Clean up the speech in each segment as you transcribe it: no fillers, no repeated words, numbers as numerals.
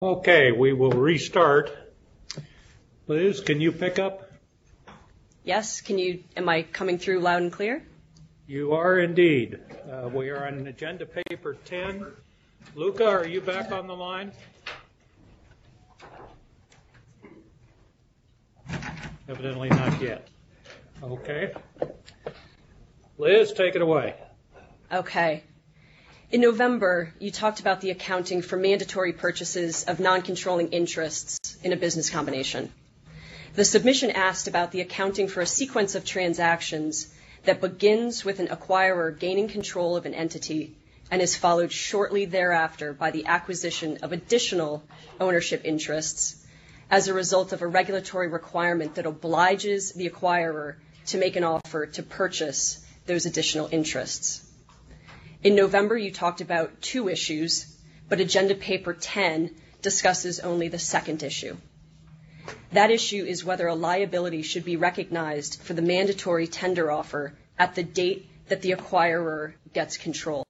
Okay, we will restart. Liz, can you pick up? Yes, am I coming through loud and clear? You are indeed. We are on agenda paper 10. Luca, are you back on the line? Evidently not yet. Okay. Liz, take it away. Okay. In November, you talked about the accounting for mandatory purchases of non-controlling interests in a business combination. The submission asked about the accounting for a sequence of transactions that begins with an acquirer gaining control of an entity and is followed shortly thereafter by the acquisition of additional ownership interests as a result of a regulatory requirement that obliges the acquirer to make an offer to purchase those additional interests. In November, you talked about two issues, but agenda paper 10 discusses only the second issue. That issue is whether a liability should be recognized for the mandatory tender offer at the date that the acquirer gets control.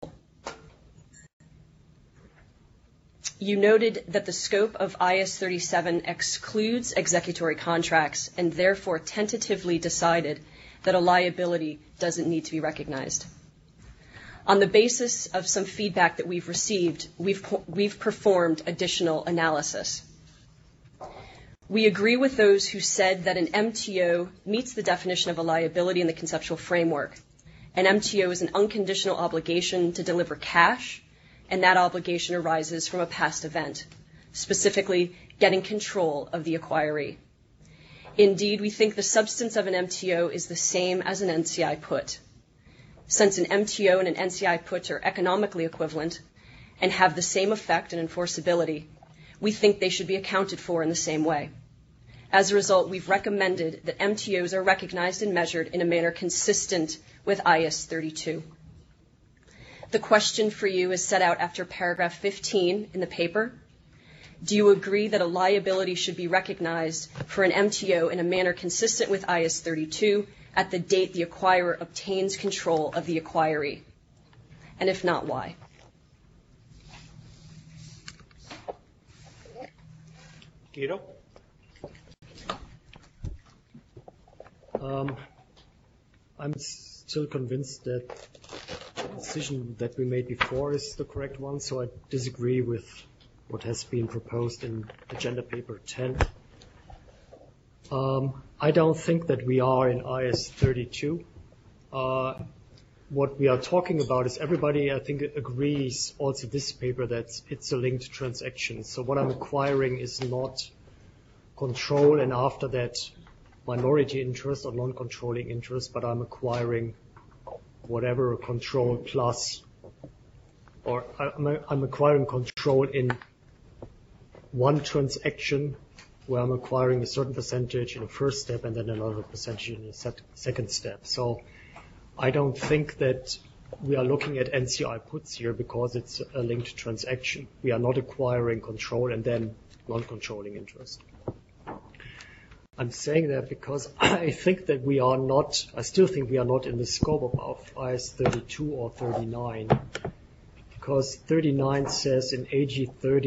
You noted that the scope of IS 37 excludes executory contracts and therefore tentatively decided that a liability doesn't need to be recognized. On the basis of some feedback that we've received, we've performed additional analysis. We agree with those who said that an MTO meets the definition of a liability in the conceptual framework. An MTO is an unconditional obligation to deliver cash, and that obligation arises from a past event, specifically getting control of the acquiree. Indeed, we think the substance of an MTO is the same as an NCI put. Since an MTO and an NCI put are economically equivalent and have the same effect and enforceability, we think they should be accounted for in the same way. As a result, we've recommended that MTOs are recognized and measured in a manner consistent with IS 32. The question for you is set out after paragraph 15 in the paper. Do you agree that a liability should be recognized for an MTO in a manner consistent with IS 32 at the date the acquirer obtains control of the acquiree? And if not, why? Guido? I'm still convinced that the decision that we made before is the correct one, so I disagree with what has been proposed in agenda paper 10. I don't think that we are in IS 32. What we are talking about is everybody, I think, agrees, also this paper, that it's a linked transaction. So what I'm acquiring is not control and after that minority interest or non-controlling interest, but I'm acquiring whatever control plus, or I'm acquiring control in one transaction where I'm acquiring a certain percentage in the first step and then another percentage in the second step. So I don't think that we are looking at NCI puts here because it's a linked transaction. We are not acquiring control and then non-controlling interest. I'm saying that because I think that I still think we are not in the scope of IS 32 or 39, because 39 says in AG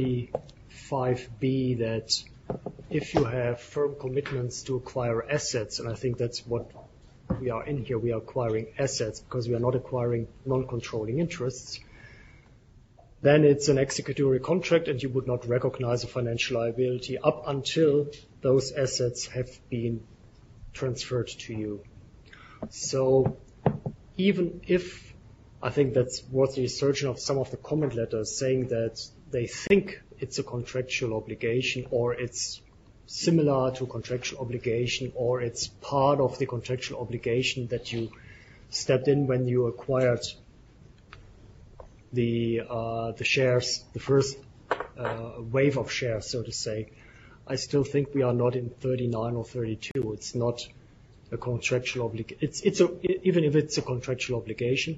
35B that if you have firm commitments to acquire assets, and I think that's what we are in here, we are acquiring assets because we are not acquiring non-controlling interests, then it's an executory contract and you would not recognize a financial liability up until those assets have been transferred to you. So even if, I think that's what the assertion of some of the comment letters saying that they think it's a contractual obligation or it's similar to contractual obligation or it's part of the contractual obligation that you stepped in when you acquired the shares, the first wave of shares, so to say. I still think we are not in 39 or 32. It's not a contractual obligation. Even if it's a contractual obligation.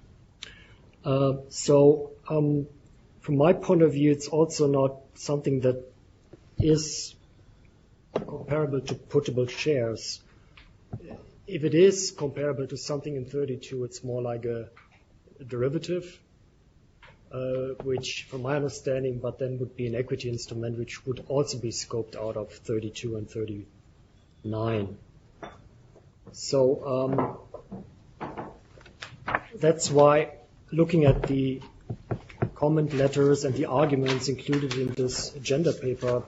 From my point of view, it's also not something that is comparable to puttable shares. If it is comparable to something in 32, it's more like a derivative. which, from my understanding, but then would be an equity instrument, which would also be scoped out of 32 and 39. So that's why, looking at the comment letters and the arguments included in this agenda paper,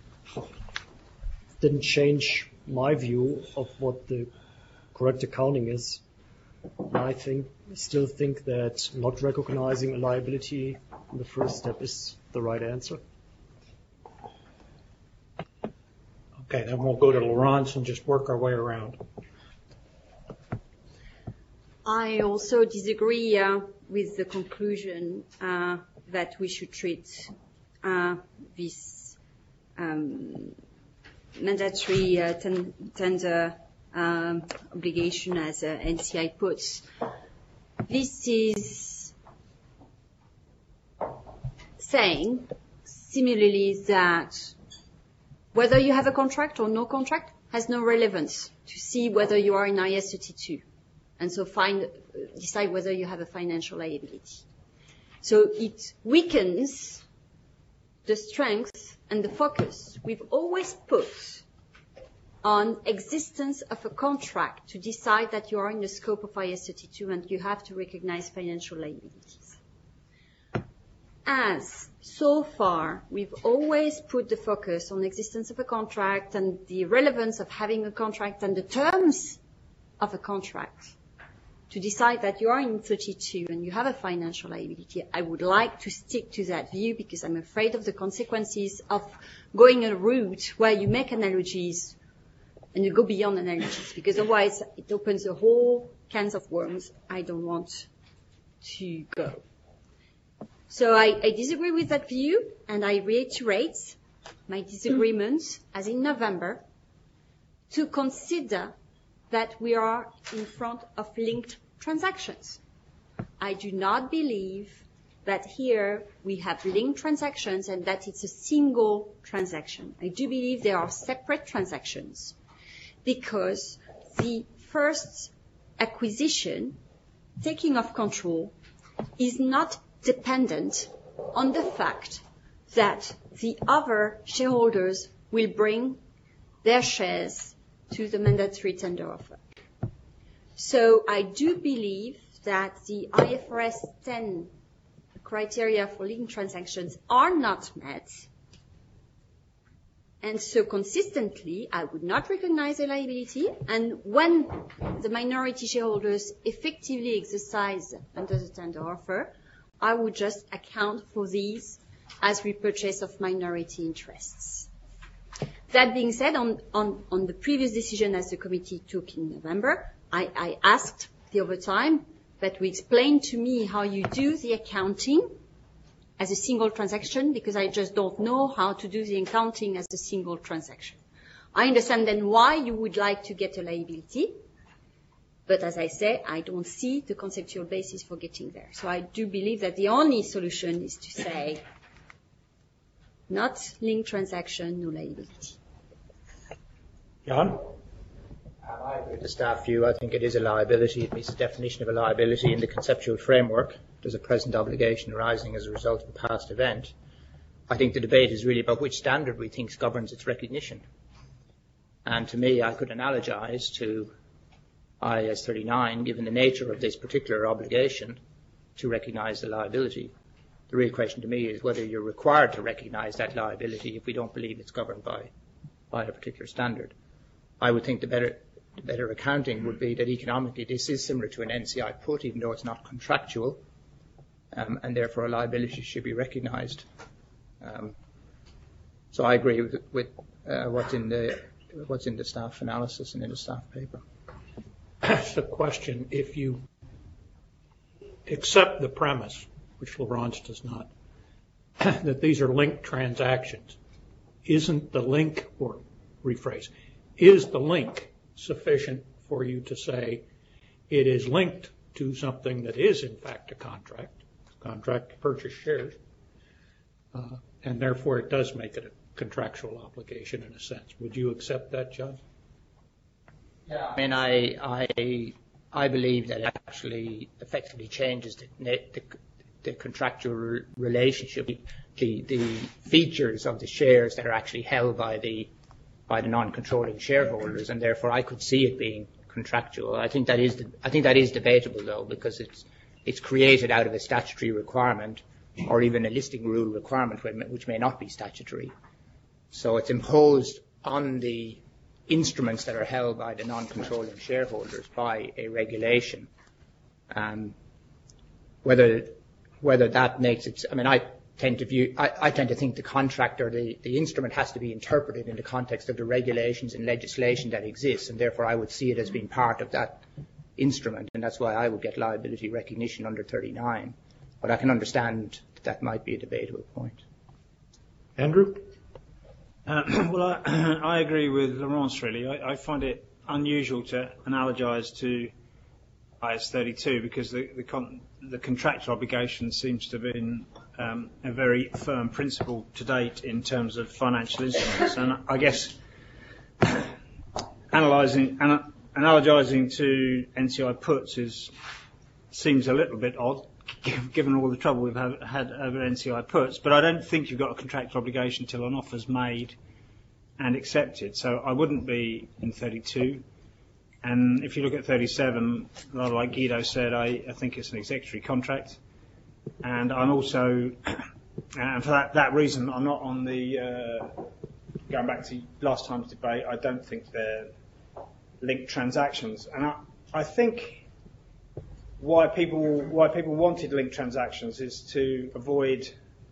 didn't change my view of what the correct accounting is. And I still think that not recognizing a liability in the first step is the right answer. Okay, then we'll go to Laurence and just work our way around. I also disagree with the conclusion that we should treat this mandatory tender obligation as NCI puts. This is saying similarly that whether you have a contract or no contract has no relevance to see whether you are in IAS 32, and so decide whether you have a financial liability. So it weakens the strength and the focus we've always put on existence of a contract to decide that you are in the scope of IAS 32 and you have to recognize financial liabilities. As so far, we've always put the focus on existence of a contract and the relevance of having a contract and the terms of a contract to decide that you are in 32 and you have a financial liability. I would like to stick to that view because I'm afraid of the consequences of going a route where you make analogies and you go beyond analogies, because otherwise it opens a whole cans of worms I don't want to go. So I disagree with that view, and I reiterate my disagreement, as in November, to consider that we are in front of linked transactions. I do not believe that here we have linked transactions and that it's a single transaction. I do believe there are separate transactions, because the first acquisition, taking of control, is not dependent on the fact that the other shareholders will bring their shares to the mandatory tender offer. So I do believe that the IFRS 10 criteria for linked transactions are not met. And so consistently, I would not recognize a liability. And when the minority shareholders effectively exercise under the tender offer, I would just account for these as repurchase of minority interests. That being said, on the previous decision as the committee took in November, I asked the other time that we explain to me how you do the accounting as a single transaction, because I just don't know how to do the accounting as a single transaction. I understand then why you would like to get a liability, but as I say, I don't see the conceptual basis for getting there. So I do believe that the only solution is to say, not linked transaction, no liability. Jan? I agree with the staff view. I think it is a liability. It meets the definition of a liability in the conceptual framework. There's a present obligation arising as a result of a past event. I think the debate is really about which standard we think governs its recognition. And to me, I could analogize to IAS 39, given the nature of this particular obligation to recognize the liability. The real question to me is whether you're required to recognize that liability if we don't believe it's governed by a particular standard. I would think the better accounting would be that economically this is similar to an NCI put, even though it's not contractual, and therefore a liability should be recognized. So I agree with what's in the staff analysis and in the staff paper. That's the question. If you accept the premise, which Laurence does not, that these are linked transactions, isn't the link, or rephrase, is the link sufficient for you to say it is linked to something that is in fact a contract to purchase shares, and therefore it does make it a contractual obligation in a sense. Would you accept that, John? Yeah, I mean, I believe that it actually effectively changes the contractual relationship, the features of the shares that are actually held by the non-controlling shareholders, and therefore I could see it being contractual. I think that is debatable though, because it's created out of a statutory requirement or even a listing rule requirement which may not be statutory. So it's imposed on the instruments that are held by the non-controlling shareholders by a regulation. Whether that makes it, I mean, I tend to think the contract or the instrument has to be interpreted in the context of the regulations and legislation that exists, and therefore I would see it as being part of that instrument, and that's why I would get liability recognition under 39. But I can understand that might be a debatable point. Andrew? Well, I agree with Laurence, really. I find it unusual to analogize to IAS 32 because the contractual obligation seems to have been a very firm principle to date in terms of financial instruments. And I guess analogizing to NCI puts seems a little bit odd, given all the trouble we've had over NCI puts, but I don't think you've got a contractual obligation till an offer's made and accepted. So I wouldn't be in 32. And if you look at 37, a lot like Guido said, I think it's an executory contract. And I'm also, and for that reason, I'm not on the, going back to last time's debate, I don't think they're linked transactions. And I think why people wanted linked transactions is to avoid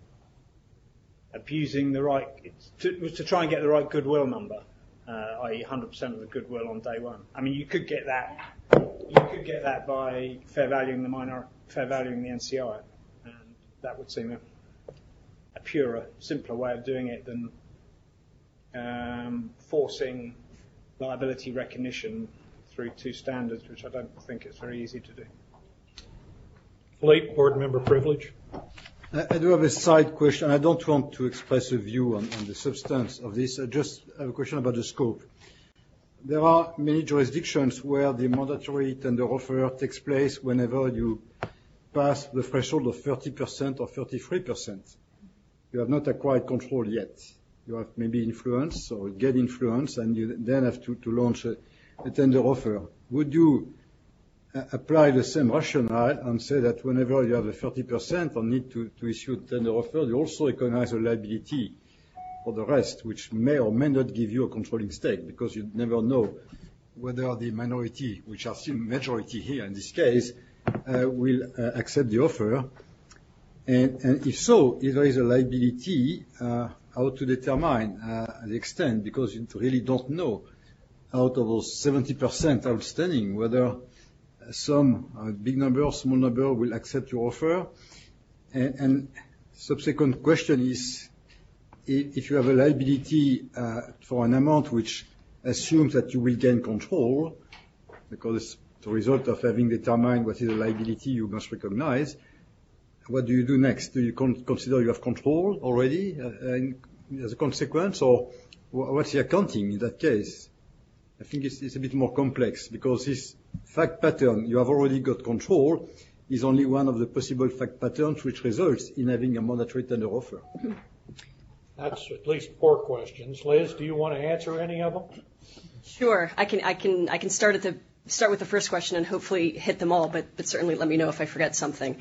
abusing the right, was to try and get the right goodwill number, i.e. 100% of the goodwill on day one. I mean, you could get that by fair valuing the NCI, and that would seem a purer, simpler way of doing it than forcing liability recognition through two standards, which I don't think it's very easy to do. Philippe, board member privilege. I do have a side question. I don't want to express a view on the substance of this. I just have a question about the scope. There are many jurisdictions where the mandatory tender offer takes place whenever you pass the threshold of 30% or 33%. You have not acquired control yet. You have maybe influence or get influence, and you then have to launch a tender offer. Would you apply the same rationale and say that whenever you have a 30% or need to issue a tender offer, you also recognize a liability for the rest, which may or may not give you a controlling stake, because you never know whether the minority, which are still majority here in this case, will accept the offer. And if so, if there is a liability, how to determine the extent, because you really don't know out of those 70% outstanding whether some big number, small number will accept your offer. And subsequent question is, if you have a liability for an amount which assumes that you will gain control, because it's the result of having determined what is a liability you must recognize, what do you do next? Do you consider you have control already as a consequence, or what's the accounting in that case? I think it's a bit more complex, because this fact pattern, you have already got control, is only one of the possible fact patterns which results in having a mandatory tender offer. That's at least 4 questions. Liz, do you want to answer any of them? Sure. I can start with the first question and hopefully hit them all, but certainly let me know if I forget something.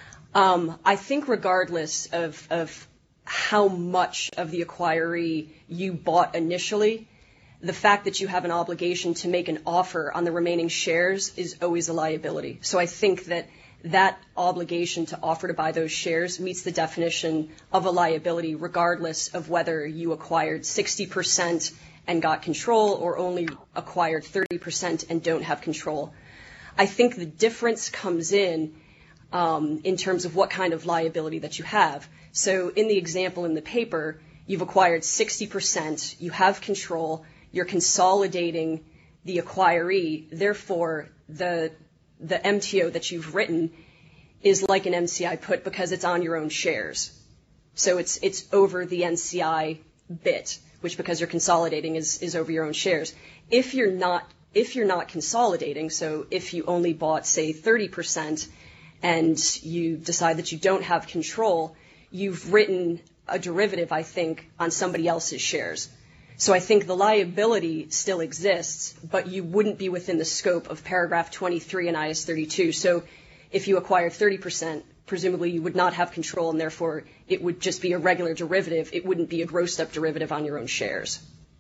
I think regardless of how much of the acquiree you bought initially, the fact that you have an obligation to make an offer on the remaining shares is always a liability. So I think that obligation to offer to buy those shares meets the definition of a liability, regardless of whether you acquired 60% and got control or only acquired 30% and don't have control. I think the difference comes in terms of what kind of liability that you have. So in the example in the paper, you've acquired 60%, you have control, you're consolidating the acquiree, therefore the MTO that you've written is like an NCI put because it's on your own shares. So it's over the NCI bit, which because you're consolidating is over your own shares. If you're not consolidating, so if you only bought, say, 30%, and you decide that you don't have control, you've written a derivative, I think, on somebody else's shares. So I think the liability still exists, but you wouldn't be within the scope of paragraph 23 in IAS 32. So if you acquired 30%, presumably you would not have control, and therefore it would just be a regular derivative. It wouldn't be a grossed up derivative on your own shares.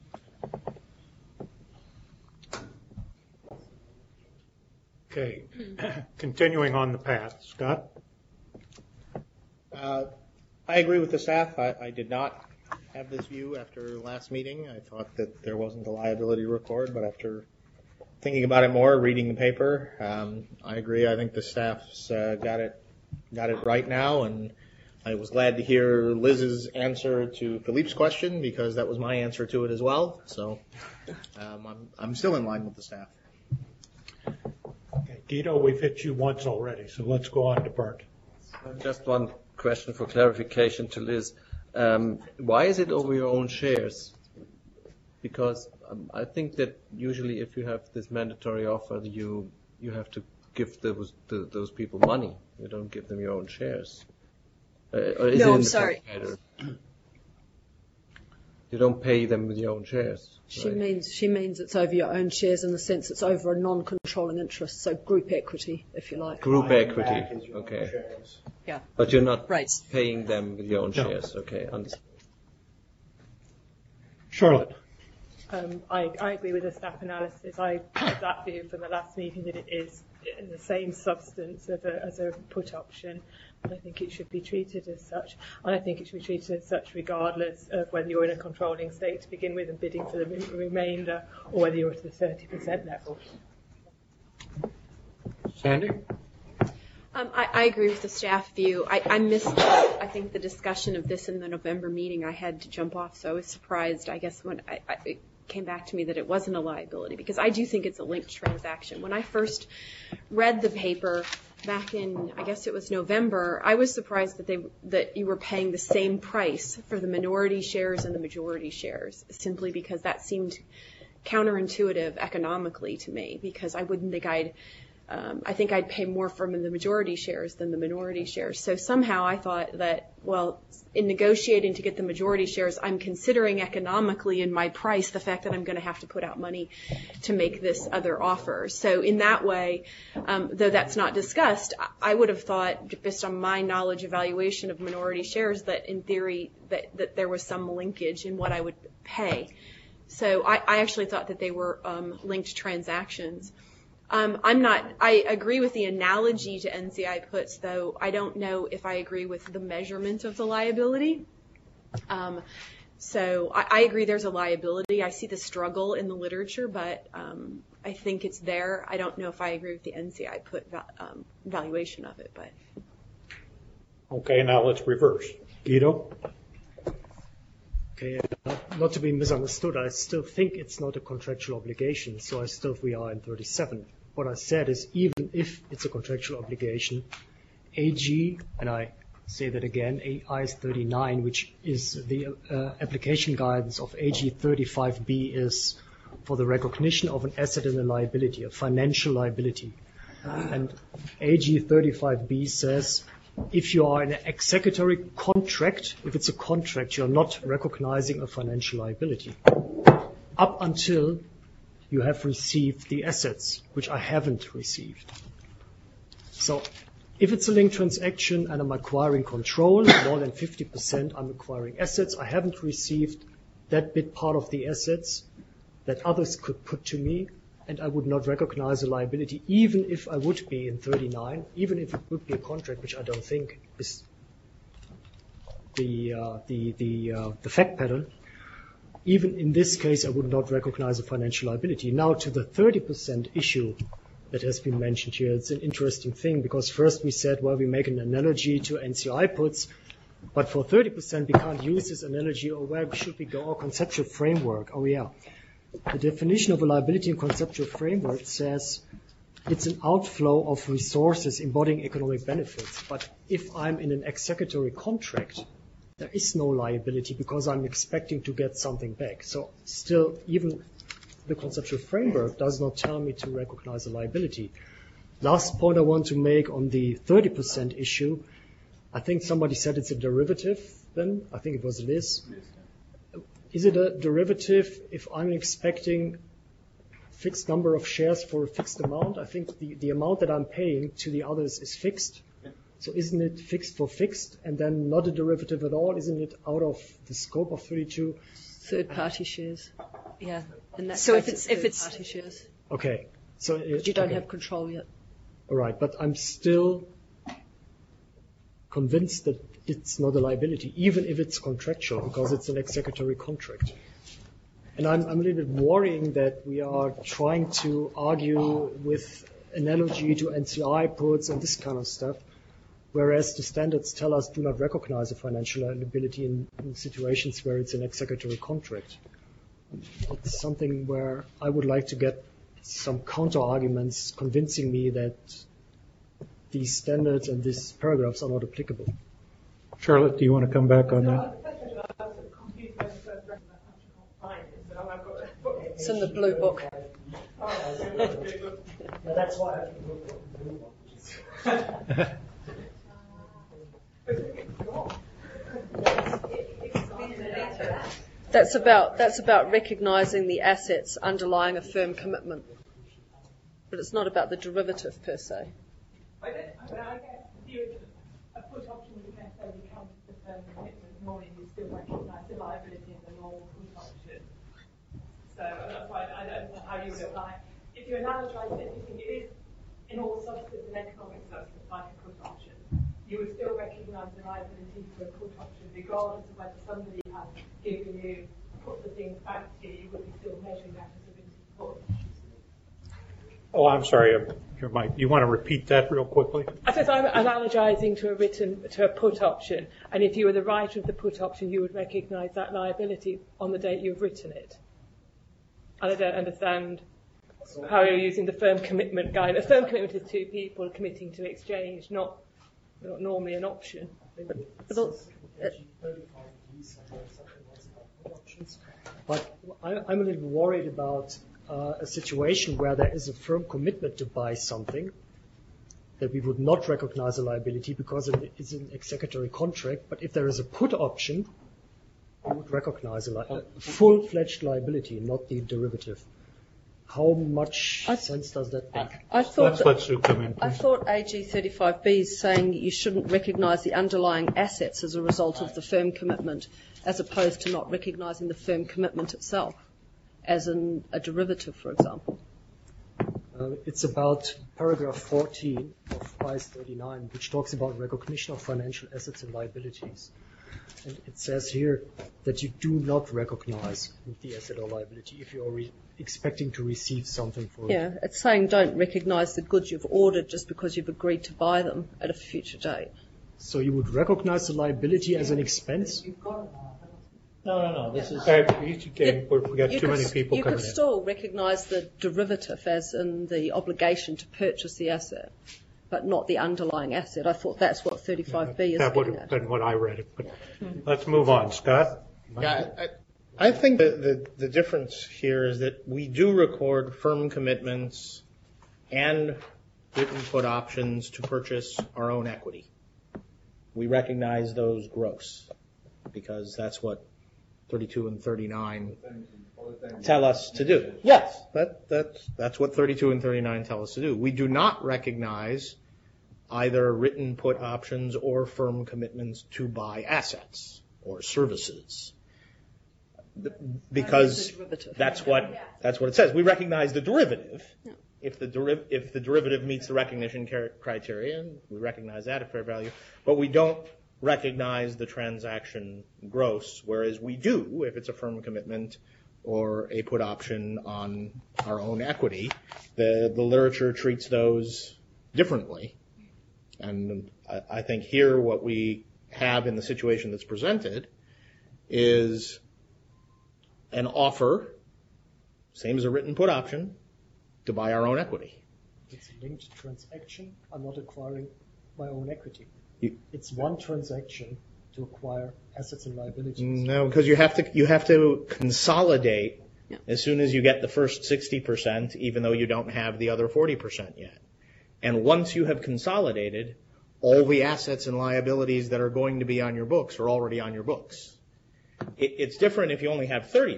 Okay. Continuing on the path. Scott? I agree with the staff. I did not have this view after last meeting. I thought that there wasn't a liability record, but after thinking about it more, reading the paper, I agree. I think the staff's got it right now, and I was glad to hear Liz's answer to Philippe's question, because that was my answer to it as well. So I'm still in line with the staff. Okay. Guido, we've hit you once already, so let's go on to Bernd. Just one question for clarification to Liz. Why is it over your own shares? Because I think that usually if you have this mandatory offer, you have to give those people money. You don't give them your own shares. Or is No, it I'm sorry. You don't pay them with your own shares. She right? means it's over your own shares in the sense it's over a non-controlling interest, so group equity, if you like. Group equity, okay. Yeah. But you're not Right. paying them with your own No. shares, okay. Understood. Charlotte? I agree with the staff analysis. I have that view from the last meeting that it is in the same substance as a put option. And I think it should be treated as such. And I think it should be treated as such regardless of whether you're in a controlling state to begin with and bidding for the remainder, or whether you're at the 30% level. Sandy? I agree with the staff view. I missed, I think, the discussion of this in the November meeting. I had to jump off, so I was surprised, I guess, when it came back to me that it wasn't a liability, because I do think it's a linked transaction. When I first read the paper back in, I guess it was November, I was surprised that you were paying the same price for the minority shares and the majority shares, simply because that seemed counterintuitive economically to me, because I wouldn't think I think I'd pay more for the majority shares than the minority shares. So somehow I thought that, well, in negotiating to get the majority shares, I'm considering economically in my price the fact that I'm going to have to put out money to make this other offer. So in that way, though that's not discussed, I would have thought, based on my knowledge evaluation of minority shares, that in theory that there was some linkage in what I would pay. So I actually thought that they were linked transactions. I agree with the analogy to NCI puts, though I don't know if I agree with the measurement of the liability. So I agree there's a liability. I see the struggle in the literature, but I think it's there. I don't know if I agree with the NCI put valuation of it, but. Okay, now let's reverse. Guido? Okay, not to be misunderstood, I still think it's not a contractual obligation, so we are in 37. What I said is, even if it's a contractual obligation, AG, and I say that again, IAS 39, which is the application guidance of AG 35B, is for the recognition of an asset and a liability, a financial liability. And AG 35B says, if you are in an executory contract, if it's a contract, you're not recognizing a financial liability up until you have received the assets, which I haven't received. So if it's a linked transaction and I'm acquiring control, more than 50%, I'm acquiring assets, I haven't received that bit part of the assets that others could put to me, and I would not recognize a liability, even if I would be in 39, even if it would be a contract, which I don't think is the fact pattern. Even in this case, I would not recognize a financial liability. Now to the 30% issue that has been mentioned here, it's an interesting thing, because first we said, well, we make an analogy to NCI puts, but for 30% we can't use this analogy, or where should we go? Our conceptual framework. Oh yeah. The definition of a liability in conceptual framework says it's an outflow of resources embodying economic benefits. But if I'm in an executory contract, there is no liability because I'm expecting to get something back. So still, even the conceptual framework does not tell me to recognize a liability. Last point I want to make on the 30% issue. I think somebody said it's a derivative then. I think it was Liz. Is it a derivative if I'm expecting fixed number of shares for a fixed amount? I think the amount that I'm paying to the others is fixed. So isn't it fixed for fixed and then not a derivative at all? Isn't it out of the scope of 32? Third-party shares. Yeah. And that's So if it's third-party shares. Okay. So But you don't have control yet. All right, but I'm still convinced that it's not a liability, even if it's contractual, because it's an executory contract. And I'm a little bit worrying that we are trying to argue with analogy to NCI puts and this kind of stuff, whereas the standards tell us do not recognize a financial liability in situations where it's an executory contract. It's something where I would like to get some counter-arguments convincing me that these standards and these paragraphs are not applicable. Charlotte, do you want to come back on that? It's in the blue book. That's why I have to look at the blue one. That's about recognising the assets underlying a firm commitment. But it's not about the derivative per se. I guess if you a put option would necessarily come to the firm commitment, normally you still recognise the liability in the normal put option. So that's why I don't know how you would apply. If you analogize it, you think it is in all substance and economic substance like a put option, you would still recognise the liability for a put option regardless of whether somebody has given you, put the things back to you, you would be still measuring that as a written put. Oh, I'm sorry. You want to repeat that real quickly? I said I'm analogizing to a put option, and if you were the writer of the put option, you would recognise that liability on the date you've written it. And I don't understand how you're using the firm commitment guide. A firm commitment is two people committing to exchange, not normally an option. But I'm a little worried about a situation where there is a firm commitment to buy something that we would not recognize a liability because it is an executory contract. But if there is a put option, we would recognize a full-fledged liability, not the derivative. How much sense does that make? Let's let Sue come in, please. I thought AG 35B is saying you shouldn't recognise the underlying assets as a result of the firm commitment, as opposed to not recognising the firm commitment itself, as in a derivative, for example. It's about paragraph 14 of IS 39, which talks about recognition of financial assets and liabilities. And it says here that you do not recognize the asset or liability if you are expecting to receive something for it. Yeah, it's saying don't recognise the goods you've ordered just because you've agreed to buy them at a future date. So you would recognize the liability as an expense? No. This is. We got too many people You coming could in. still recognise the derivative as in the obligation to purchase the asset, but not the underlying asset. I thought that's what 35B is That would getting have at. been what I read it. But let's move on. Scott? Yeah, I think the difference here is that we do record firm commitments and written put options to purchase our own equity. We recognize those gross because that's what 32 and 39 tell us to do. Yes, that's what 32 and 39 tell us to do. We do not recognize either written put options or firm commitments to buy assets or services. Because that's what it says. We recognize the derivative. Yeah. If the derivative meets the recognition criteria, we recognize that at fair value. But we don't recognize the transaction gross, whereas we do if it's a firm commitment or a put option on our own equity. The literature treats those differently. And I think here what we have in the situation that's presented is an offer, same as a written put option, to buy our own equity. It's a linked transaction. I'm not acquiring my own equity. It's one transaction to acquire assets and liabilities. No, because you have to consolidate as soon as you get the first 60%, even though you don't have the other 40% yet. And once you have consolidated, all the assets and liabilities that are going to be on your books are already on your books. It's different if you only have 30%.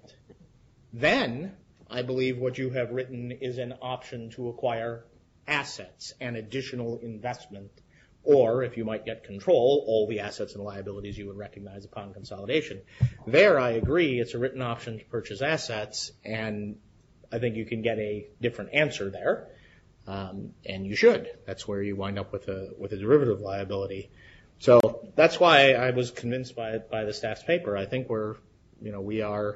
Then, I believe what you have written is an option to acquire assets and additional investment, or if you might get control, all the assets and liabilities you would recognize upon consolidation. There, I agree, it's a written option to purchase assets, and I think you can get a different answer there, and you should. That's where you wind up with a derivative liability. So that's why I was convinced by the staff's paper. I think we are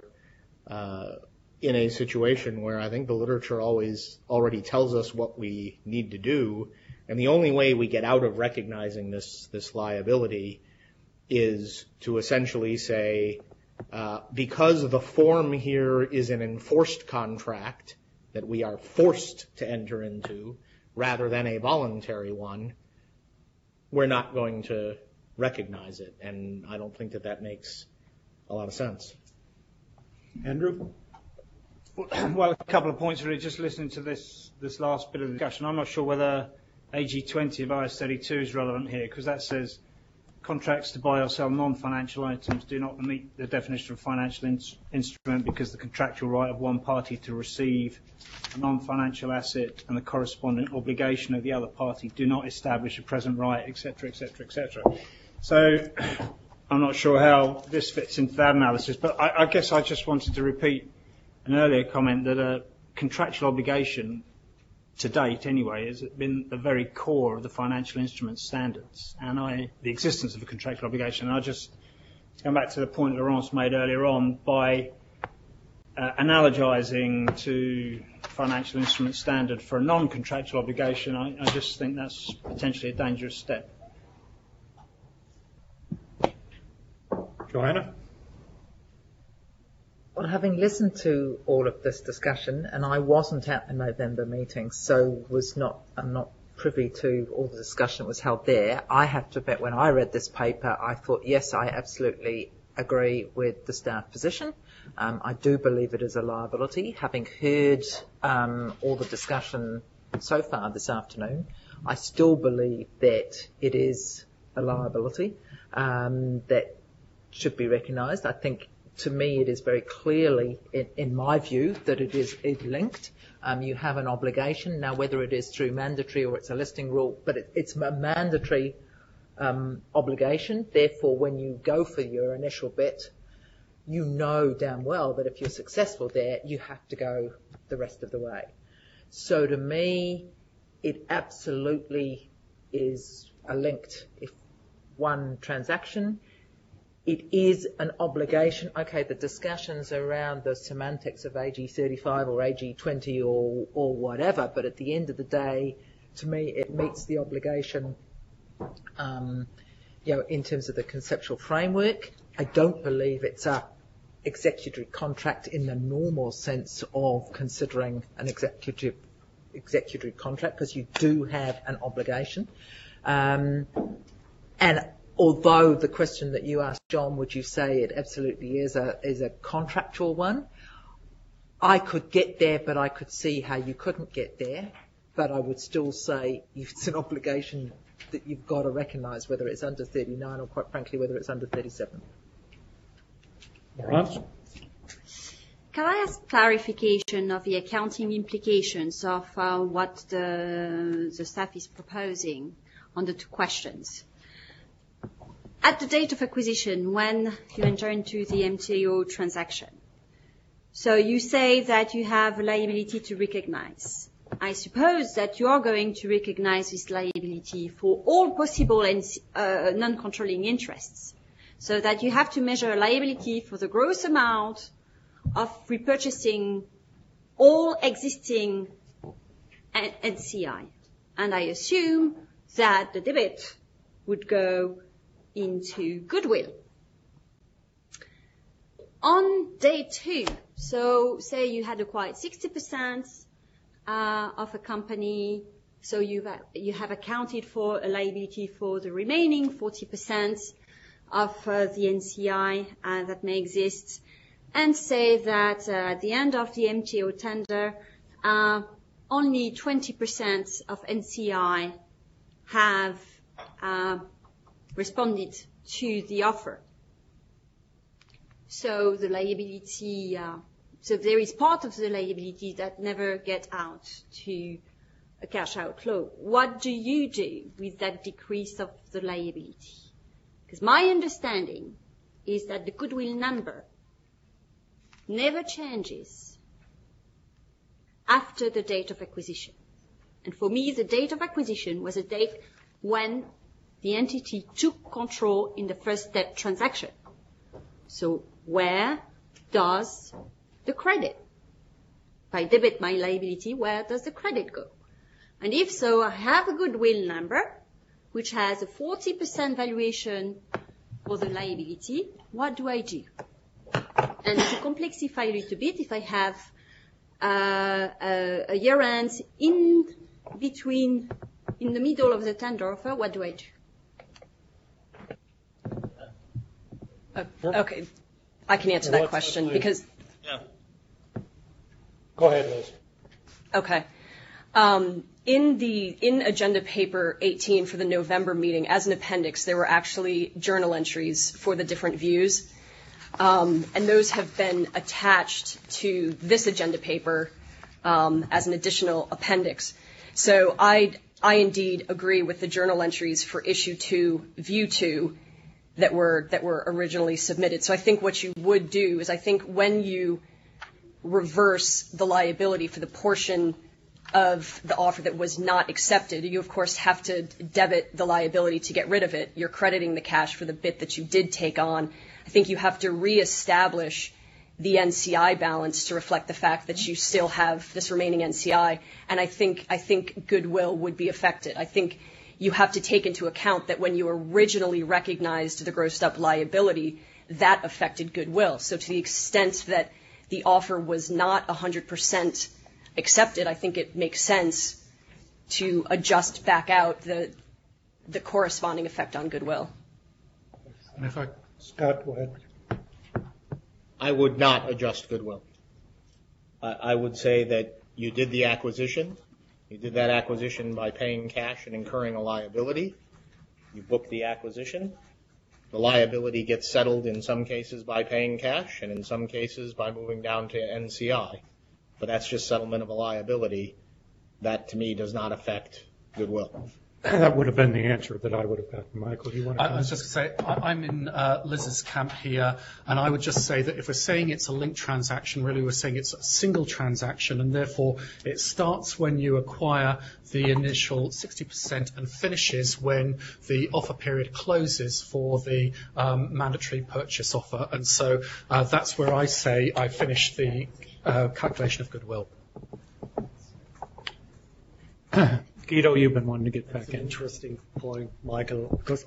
in a situation where I think the literature already tells us what we need to do, and the only way we get out of recognizing this liability is to essentially say, because the form here is an enforced contract that we are forced to enter into rather than a voluntary one, we're not going to recognize it. And I don't think that makes a lot of sense. Andrew? Well, a couple of points really, just listening to this last bit of discussion. I'm not sure whether AG20 of IS32 is relevant here, because that says contracts to buy or sell non-financial items do not meet the definition of financial instrument because the contractual right of one party to receive a non-financial asset and the corresponding obligation of the other party do not establish a present right, etc., etc., etc. So I'm not sure how this fits into that analysis, but I guess I just wanted to repeat an earlier comment that a contractual obligation to date anyway has been the very core of the financial instrument standards and the existence of a contractual obligation. And I just come back to the point Laurence made earlier on by analogizing to financial instrument standard for a non-contractual obligation. I just think that's potentially a dangerous step. Joanna? Well, having listened to all of this discussion, and I wasn't at the November meeting, so I'm not privy to all the discussion that was held there. I have to admit, when I read this paper, I thought, yes, I absolutely agree with the staff position. I do believe it is a liability. Having heard all the discussion so far this afternoon, I still believe that it is a liability that should be recognised. I think, to me, it is very clearly, in my view, that it is linked. You have an obligation. Now, whether it is through mandatory or it's a listing rule, but it's a mandatory obligation. Therefore, when you go for your initial bit, you know damn well that if you're successful there, you have to go the rest of the way. So to me, it absolutely is a linked, if one transaction. It is an obligation. Okay, the discussions around the semantics of AG35 or AG20 or whatever, but at the end of the day, to me, it meets the obligation, in terms of the conceptual framework. I don't believe it's a executory contract in the normal sense of considering an executory contract, because you do have an obligation. And although the question that you asked, John, would you say it absolutely is a contractual one? I could get there, but I could see how you couldn't get there. But I would still say it's an obligation that you've got to recognise, whether it's under 39 or, quite frankly, whether it's under 37. Laurence? Can I ask clarification of the accounting implications of what the staff is proposing on the two questions? At the date of acquisition, when you enter into the MTO transaction, so you say that you have a liability to recognize. I suppose that you are going to recognize this liability for all possible non-controlling interests, so that you have to measure a liability for the gross amount of repurchasing all existing NCI. And I assume that the debit would go into goodwill. On day two, so say you had acquired 60% of a company, so you have accounted for a liability for the remaining 40% of the NCI that may exist, and say that at the end of the MTO tender, only 20% of NCI have responded to the offer. So the liability, so there is part of the liability that never get out to a cash outflow. What do you do with that decrease of the liability? Because my understanding is that the goodwill number never changes after the date of acquisition. And for me, the date of acquisition was a date when the entity took control in the first step transaction. So where does the credit? If I debit my liability, where does the credit go? And if so, I have a goodwill number which has a 40% valuation for the liability. What do I do? And to complexify a little bit, if I have a year-end in between, in the middle of the tender offer, what do I do? Okay, I can answer that question because. Yeah. Go ahead, Liz. Okay. In agenda paper 18 for the November meeting, as an appendix, there were actually journal entries for the different views, and those have been attached to this agenda paper as an additional appendix. So I indeed agree with the journal entries for issue 2, view 2, that were originally submitted. So I think what you would do is I think when you reverse the liability for the portion of the offer that was not accepted, you of course have to debit the liability to get rid of it. You're crediting the cash for the bit that you did take on. I think you have to reestablish the NCI balance to reflect the fact that you still have this remaining NCI, and I think goodwill would be affected. I think you have to take into account that when you originally recognized the grossed up liability, that affected goodwill. So to the extent that the offer was not 100% accepted, I think it makes sense to adjust back out the corresponding effect on goodwill. And if Scott, go ahead. I would not adjust goodwill. I would say that you did the acquisition. You did that acquisition by paying cash and incurring a liability. You booked the acquisition. The liability gets settled in some cases by paying cash and in some cases by moving down to NCI. But that's just settlement of a liability. That, to me, does not affect goodwill. That would have been the answer that I would have gotten. Michael, do you want to I was just going to say, I'm in Liz's camp here, and I would just say that if we're saying it's a linked transaction, really we're saying it's a single transaction, and therefore it starts when you acquire the initial 60% and finishes when the offer period closes for the mandatory purchase offer. And so that's where I say I finish the calculation of goodwill. Guido, you've been wanting to get back in. That's an interesting point, Michael, because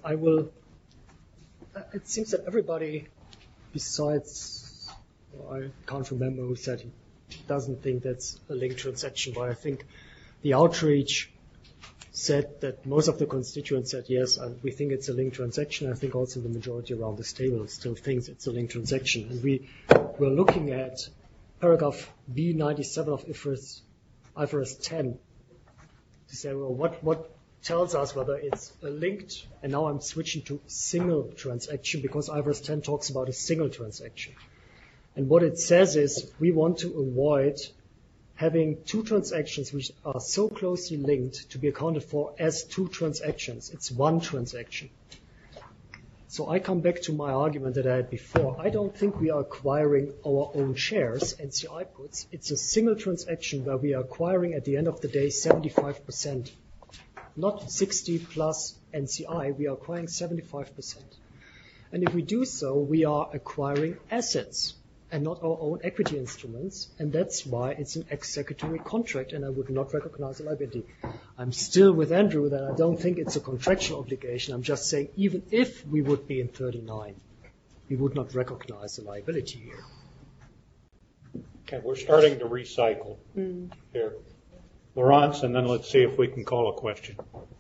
it seems that everybody besides, I can't remember who said he doesn't think that's a linked transaction, but I think the outreach said that most of the constituents said yes, and we think it's a linked transaction. I think also the majority around this table still thinks it's a linked transaction. And we're looking at paragraph B97 of IFRS 10 to say, well, what tells us whether it's a linked, and now I'm switching to single transaction because IFRS 10 talks about a single transaction. And what it says is we want to avoid having two transactions which are so closely linked to be accounted for as two transactions. It's one transaction. So I come back to my argument that I had before. I don't think we are acquiring our own shares, NCI puts. It's a single transaction where we are acquiring at the end of the day 75%. Not 60 plus NCI, we are acquiring 75%. And if we do so, we are acquiring assets and not our own equity instruments, and that's why it's an executory contract, and I would not recognize a liability. I'm still with Andrew that I don't think it's a contractual obligation. I'm just saying even if we would be in 39, we would not recognize the liability here. Okay, we're starting to recycle here. Laurence, and then let's see if we can call a question.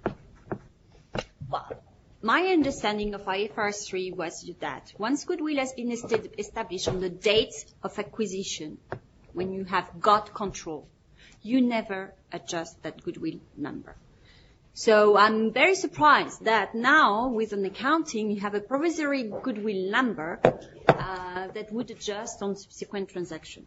My understanding of IFRS 3 was that once goodwill has been established on the date of acquisition, when you have got control, you never adjust that goodwill number. So I'm very surprised that now, with an accounting, you have a provisory goodwill number that would adjust on subsequent transactions.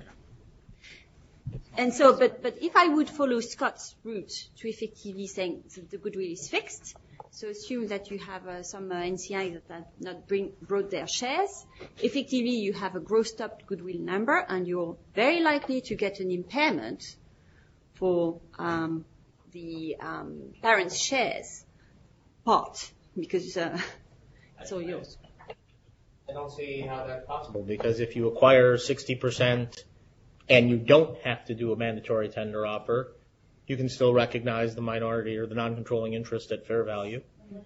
And so, but if I would follow Scott's route to effectively saying that the goodwill is fixed, so assume that you have some NCI that have not brought their shares, effectively you have a grossed up goodwill number, and you're very likely to get an impairment for the parents' shares part, because it's all yours. I don't see how that's possible, because if you acquire 60% and you don't have to do a mandatory tender offer, you can still recognize the minority or the non-controlling interest at fair value.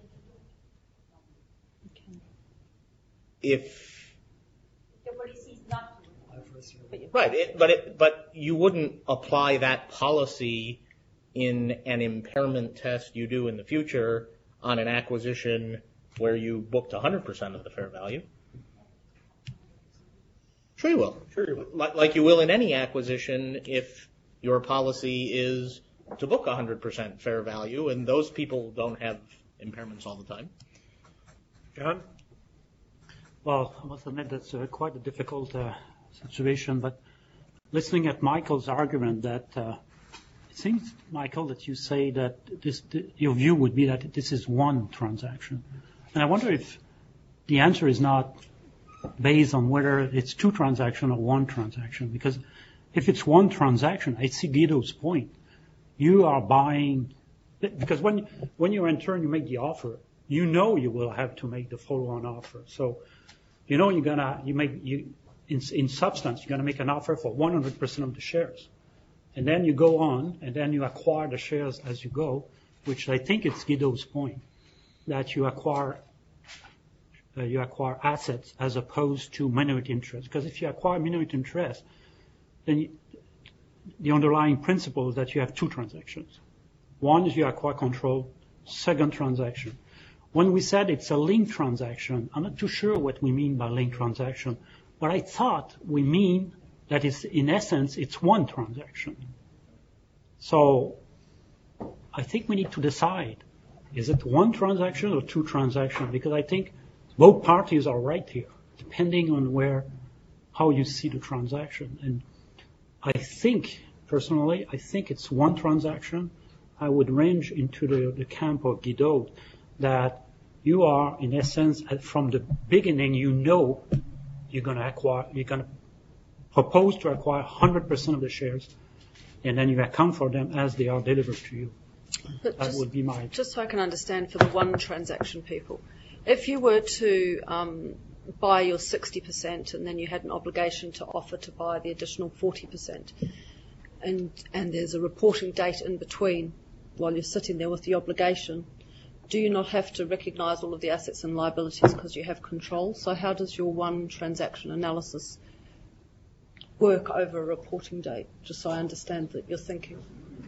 But you wouldn't apply that policy in an impairment test you do in the future on an acquisition where you booked 100% of the fair value. Sure you will. Like you will in any acquisition if your policy is to book 100% fair value, and those people don't have impairments all the time. John? Well, I must admit that's quite a difficult situation, but listening at Michael's argument that it seems, Michael, that you say that your view would be that this is one transaction. And I wonder if the answer is not based on whether it's two transactions or one transaction, because if it's one transaction, I see Guido's point. You are buying, because when you enter and you make the offer, you know you will have to make the follow-on offer. So, you know in substance, you're going to make an offer for 100% of the shares. And then you go on, and then you acquire the shares as you go, which I think it's Guido's point, that you acquire assets as opposed to minority interest. Because if you acquire minority interest, then the underlying principle is that you have two transactions. One is you acquire control, second transaction. When we said it's a linked transaction, I'm not too sure what we mean by linked transaction, but I thought we mean that it's, in essence, it's one transaction. So I think we need to decide, is it one transaction or two transactions? Because I think both parties are right here, depending on how you see the transaction. And I think, personally, it's one transaction. I would range into the camp of Guido that you are, in essence, from the beginning, you know you're going to propose to acquire 100% of the shares, and then you account for them as they are delivered to you. But that would be my... Just so I can understand for the one transaction people, if you were to buy your 60% and then you had an obligation to offer to buy the additional 40%, and there's a reporting date in between while you're sitting there with the obligation, do you not have to recognise all of the assets and liabilities because you have control? So how does your one transaction analysis work over a reporting date, just so I understand that you're thinking?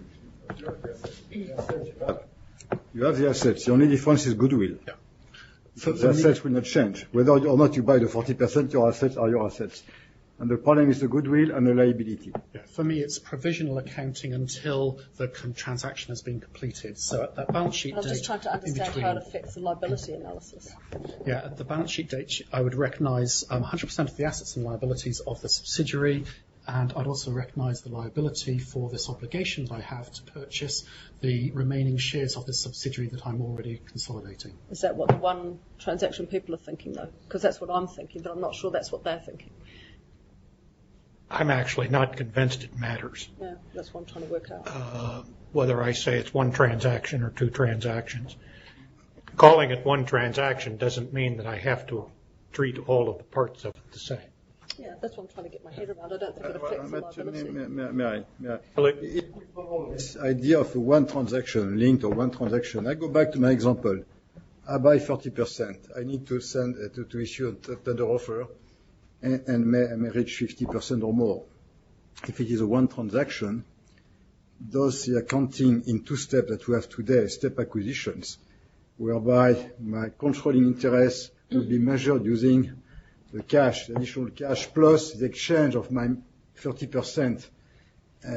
You have the assets. The only difference is goodwill. Yeah. The assets will not change. Whether or not you buy the 40%, your assets are your assets. And the problem is the goodwill and the liability. Yeah, for me, it's provisional accounting until the transaction has been completed. So at that balance sheet date... I'm just trying to understand how it affects the liability analysis. Yeah, at the balance sheet date, I would recognise 100% of the assets and liabilities of the subsidiary, and I'd also recognise the liability for this obligation that I have to purchase the remaining shares of the subsidiary that I'm already consolidating. Is that what the one transaction people are thinking, though? Because that's what I'm thinking, but I'm not sure that's what they're thinking. I'm actually not convinced it matters. Yeah, that's what I'm trying to work out. Whether I say it's one transaction or two transactions. Calling it one transaction doesn't mean that I have to treat all of the parts of it the same. Yeah, that's what I'm trying to get my head around. I don't think it affects the liability. May I? This idea of a one transaction linked or one transaction, I go back to my example. I buy 30%. I need to send to issue a tender offer and may reach 50% or more. If it is a one transaction, does the accounting in two steps that we have today, step acquisitions, whereby my controlling interest will be measured using the cash, the additional cash, plus the exchange of my 30%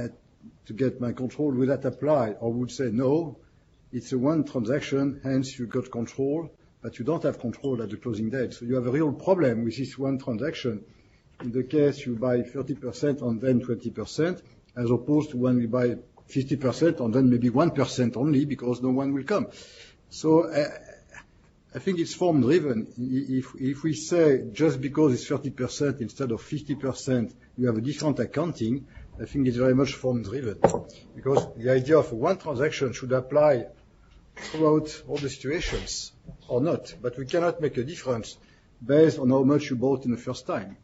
to get my control, would that apply? Or would say, no, it's a one transaction, hence you got control, but you don't have control at the closing date. So you have a real problem with this one transaction. In the case you buy 30% and then 20%, as opposed to when we buy 50% and then maybe 1% only because no one will come. So I think it's form driven. If we say just because it's 30% instead of 50%, you have a different accounting, I think it's very much form driven. Because the idea of one transaction should apply throughout all the situations or not. But we cannot make a difference based on how much you bought in the first time.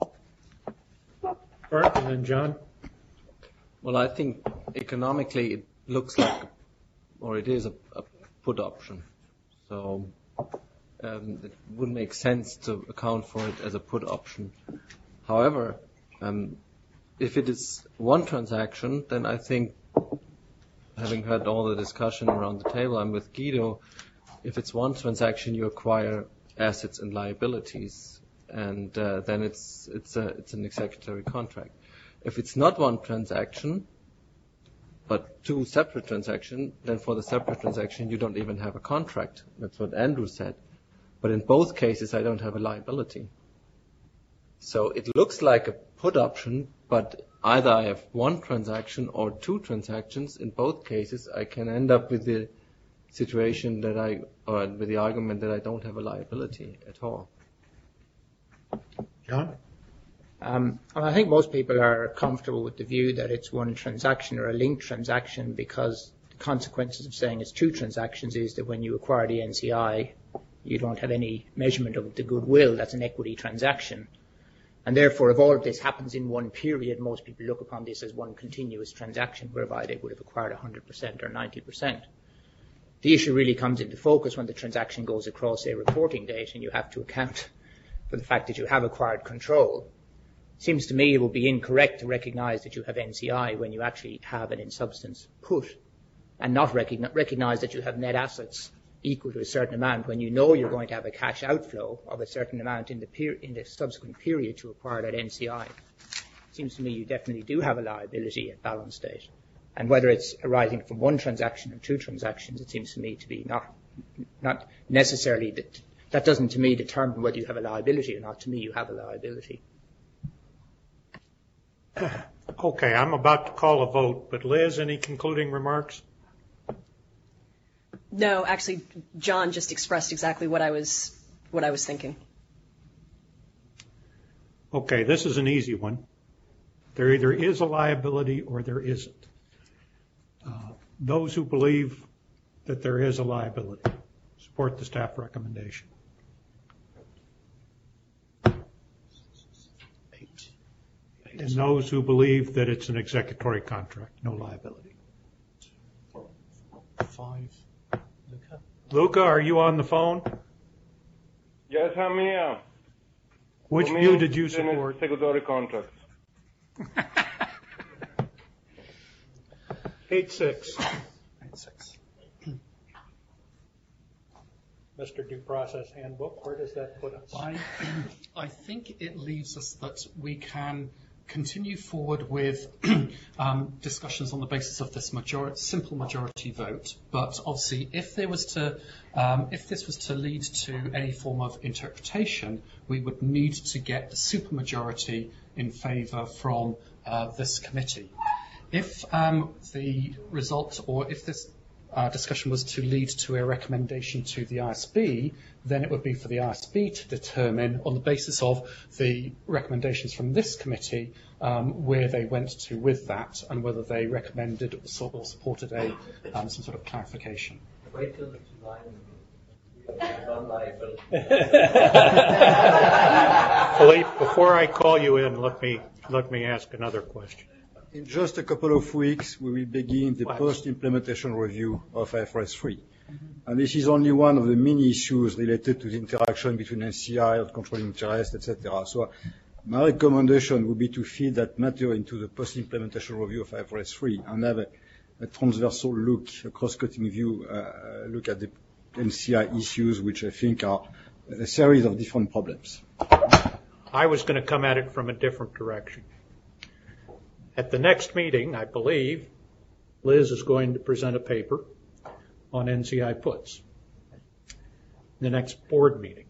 Bert, and then John. Well, I think economically it looks like, or it is a put option. So it would make sense to account for it as a put option. However, if it is one transaction, then I think, having heard all the discussion around the table, I'm with Guido. If it's one transaction, you acquire assets and liabilities, and then it's an executory contract. If it's not one transaction, but two separate transactions, then for the separate transaction, you don't even have a contract. That's what Andrew said. But in both cases, I don't have a liability. So it looks like a put option, but either I have one transaction or two transactions. In both cases, I can end up with the situation or with the argument that I don't have a liability at all. John? I think most people are comfortable with the view that it's one transaction or a linked transaction, because the consequences of saying it's two transactions is that when you acquire the NCI, you don't have any measurement of the goodwill. That's an equity transaction. And therefore, if all of this happens in one period, most people look upon this as one continuous transaction whereby they would have acquired 100% or 90%. The issue really comes into focus when the transaction goes across a reporting date and you have to account for the fact that you have acquired control. Seems to me it would be incorrect to recognize that you have NCI when you actually have an in substance put, and not recognize that you have net assets equal to a certain amount when you know you're going to have a cash outflow of a certain amount in the subsequent period to acquire that NCI. Seems to me you definitely do have a liability at balance date. And whether it's arising from one transaction or two transactions, it seems to me to be not necessarily that doesn't to me determine whether you have a liability or not. To me, you have a liability. Okay, I'm about to call a vote, but Liz, any concluding remarks? No, actually, John just expressed exactly what I was thinking. Okay, this is an easy one. There either is a liability or there isn't. Those who believe that there is a liability support the staff recommendation. And those who believe that it's an executory contract, no liability. 5. Luca, are you on the phone? Yes, I'm here. Which view did you support? Executory contracts. 8-6. Mr. Due Process Handbook, where does that put us? I think it leaves us that we can continue forward with discussions on the basis of this simple majority vote. But obviously, if this was to lead to any form of interpretation, we would need to get the supermajority in favour from this committee. If the result, or if this discussion was to lead to a recommendation to the ISB, then it would be for the ISB to determine, on the basis of the recommendations from this committee, where they went to with that, and whether they recommended or supported some sort of clarification. Wait till the Philippe, before I call you in, let me ask another question. In just a couple of weeks, we will begin the post-implementation review of IFRS 3. And this is only one of the many issues related to the interaction between NCI and controlling interest, etc. So my recommendation would be to feed that matter into the post-implementation review of IFRS 3 and have a transversal look, a cross-cutting view, look at the NCI issues, which I think are a series of different problems. I was going to come at it from a different direction. At the next meeting, I believe, Liz is going to present a paper on NCI puts. The next board meeting.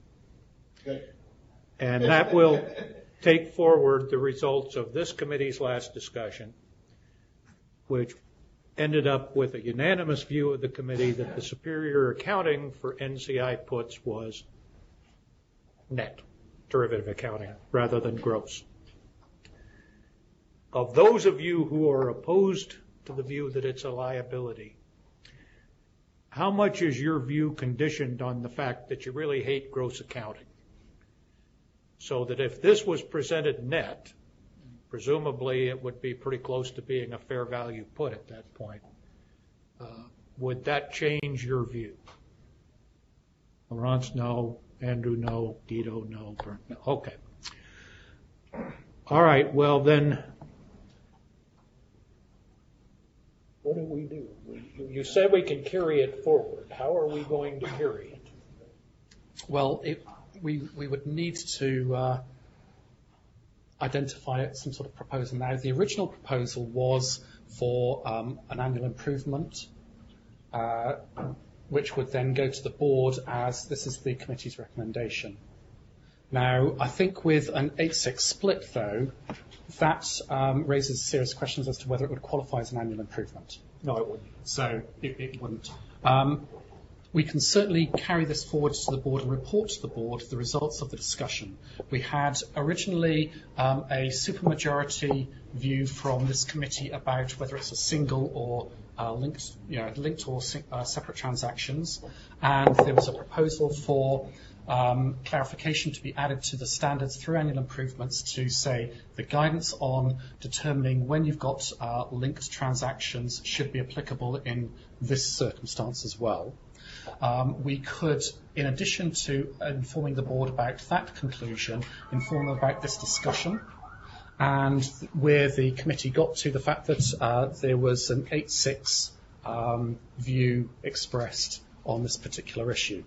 And that will take forward the results of this committee's last discussion, which ended up with a unanimous view of the committee that the superior accounting for NCI puts was net, derivative accounting, rather than gross. Of those of you who are opposed to the view that it's a liability, how much is your view conditioned on the fact that you really hate gross accounting? So that if this was presented net, presumably it would be pretty close to being a fair value put at that point. Would that change your view? Laurence, no. Andrew, no. Guido, no. Bernd, no. Okay. All right, well then, what do we do? You said we can carry it forward. How are we going to carry it? Well, we would need to identify some sort of proposal. Now, the original proposal was for an annual improvement, which would then go to the board as this is the committee's recommendation. Now, I think with an 8-6 split, though, that raises serious questions as to whether it would qualify as an annual improvement. No, it wouldn't. So it wouldn't. We can certainly carry this forward to the board and report to the board the results of the discussion. We had originally a supermajority view from this committee about whether it's a single or linked or separate transactions, and there was a proposal for clarification to be added to the standards through annual improvements to say the guidance on determining when you've got linked transactions should be applicable in this circumstance as well. We could, in addition to informing the board about that conclusion, inform them about this discussion and where the committee got to the fact that there was an 8-6 view expressed on this particular issue.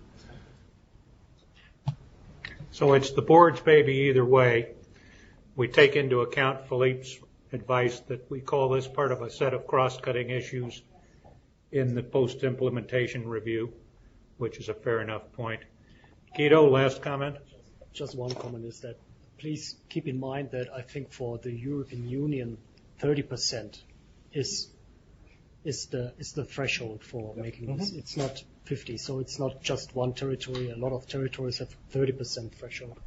So it's the board's baby either way. We take into account Philippe's advice that we call this part of a set of cross-cutting issues in the post-implementation review, which is a fair enough point. Guido, last comment? Just one comment is that please keep in mind that I think for the European Union, 30% is the threshold for making this. It's not 50, so it's not just one territory. A lot of territories have 30% threshold.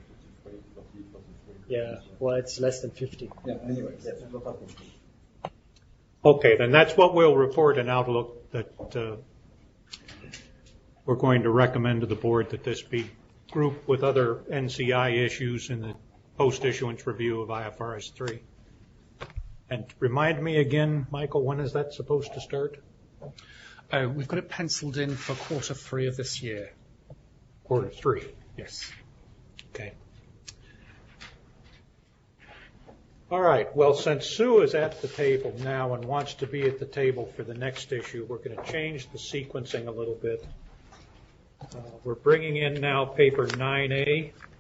Yeah, well, it's less than 50. Yeah, anyway. Okay, then that's what we'll report in Outlook, that we're going to recommend to the board that this be grouped with other NCI issues in the post-issuance review of IFRS 3. And remind me again, Michael, when is that supposed to start? We've got it penciled in for Q3 of this year. Q3? Yes. Okay. All right. Well, since Sue is at the table now and wants to be at the table for the next issue, we're going to change the sequencing a little bit. We're bringing in now paper 9A.